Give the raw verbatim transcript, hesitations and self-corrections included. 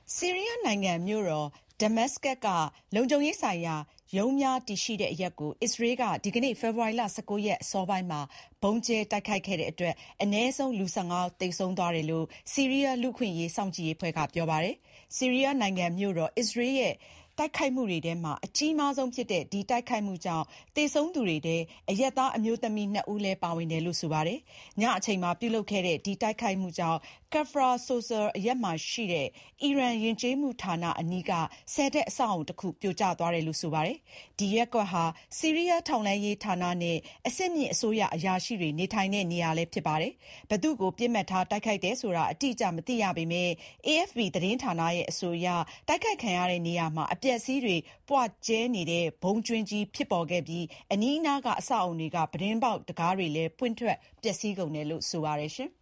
ဆီးရီးယားနိုင်ငံမြို့တော်ဒမတ်စကတ်ကလုံခြုံရေးဆိုင်ရာရုံးများတည်ရှိတဲ့အရပ်ကိုအစ္စရေးကဒီကနေ့ဖေဖော်ဝါရီလ၁၉ရက်အစောပိုင်းမှာဗုံးကြဲတိုက်ခိုက်ခဲ့တဲ့အတွက်အနည်းဆုံးလူ၁၅ဦးသေဆုံးသွားတယ်လို့ဆီးရီးယားလူ့အခွင့်အရေးစောင့်ကြည့်ရေးအဖွဲ့ကပြောပါတယ်။ဆီးရီးယားနိုင်ငံမြို့တော်အစ္စရေးရဲ့တိုက်ခိုက်မှုတွေထဲမှာအကြီးမားဆုံးဖြစ်တဲ့ဒီတိုက်ခိုက်မှုကြောင့်သေဆုံးသူတွေထဲအရပ်သားအမျိုးသမီးနှစ်ဦးလည်းပါဝင်တယ်လို့ဆိုပါတယ်။ညအချိန်မှာပြုလုပ်ခဲ့တဲ့ဒီတိုက်ခိုက်မှုကြောင့်Kafra Sozer အရပ်မှာရှိတဲ့အီရန်ယဉ်ကျေးမှုဌာနအနီးကဆယ်ထပ်အဆောက်အအုံတစ်ခုပြိုကျသွားတယ်လို့ဆိုပါတယ်။ဒီရပ်ကွက်ဟာဆီးရီးယားထောက်လှမ်းရေးဌာနနဲ့အဆင့်မြင့်အစိုးရအရာရှိတွေနေထိုင်တဲ့နေရာလည်းဖြစ်ပါတယ်။ဘယ်သူ့ကိုပစ်မှတ်ထားတိုက်ခိုက်တယ်ဆိုတာအတိအကျမသိရပေမဲ့ အေအက်ဖ်ပီ သတင်းဌာနရဲ့အဆိုအရတိုက်ခိုက်ခံရတဲ့နေရာမှာအပျက်အစီးတွေပွကျဲနေတဲ့ဗုံးကြွင်းကြီးဖြစ်ပေါ်ခဲ့ပြီးအနီးအနားကအဆောက်အအုံတွေကပြတင်းပေါက်တံခါးတွေလည်းပွင့်ထွက်ပျက်စီးကုန်တယ်လို့ဆိုပါတယ်ရှင်။